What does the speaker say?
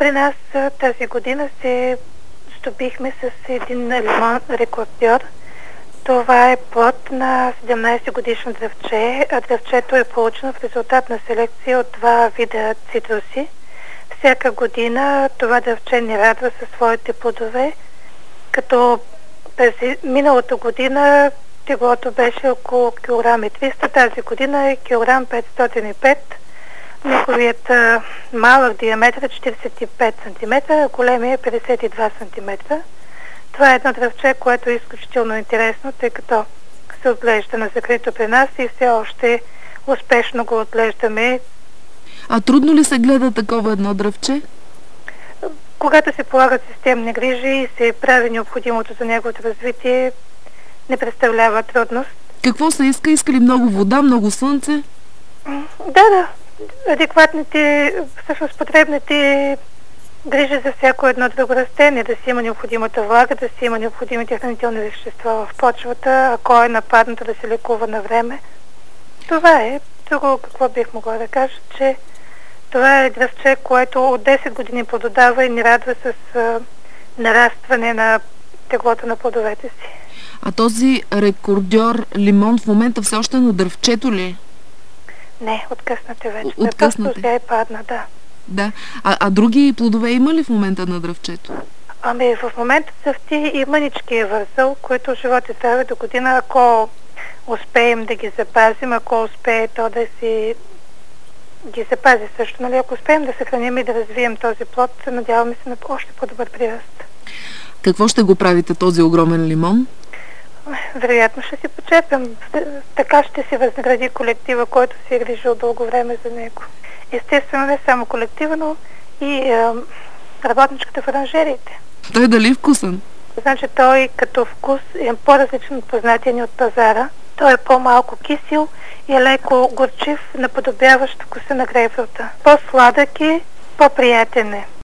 При нас тази година се здобихме с един лимон рекордьор. Това е плод на 17 годишно дръвче, а дръвчето е получено в резултат на селекция от два вида цитруси. Всяка година това дръвче ни радва със своите плодове, като през миналата година теглото беше около килограм и 300, тази година е килограм 505. Неговият малък диаметър е 45 см, а големия е 52 см. Това е едно дръвче, което е изключително интересно, тъй като се отглежда на закрито при нас и все още успешно го отглеждаме. А трудно ли се гледа такова едно дръвче? Когато се полагат системни грижи и се прави необходимото за неговото развитие, не представлява трудност. Какво се иска? Иска ли много вода, много слънце? Да. Адекватните, всъщност потребните грижи за всяко едно друго растение, да си има необходимата влага, да си има необходимите хранителни вещества в почвата, ако е нападнато да се лекува на време. Това е. Друго какво бих могла да кажа, че това е дръвче, което от 10 години плододава и ни радва с нарастване на теглото на плодовете си. А този рекордьор лимон в момента все още на дървчето ли? Не, откъснате вече. Откъснате? Просто падна, да. Да. А други плодове има ли в момента на дръвчето? Ами в момента цъфти и мъничкия вързъл, които живот и здраве до година, ако успеем да ги запазим, ако успее то да си ги запази също, нали? Ако успеем да съхраним и да развием този плод, надяваме се на още по-добър прираст. Какво ще го правите този огромен лимон? Вероятно ще си почепям. Така ще се възнагради колектива, който си е грижил дълго време за него. Естествено, не само колектива, но и работничката в оранжериите. Той дали е вкусен? Значи той като вкус е по-различен от познатия ни от пазара. Той е по-малко кисел и е леко горчив, наподобяващ вкуса на грейпфрута. По-сладък и по-приятен е.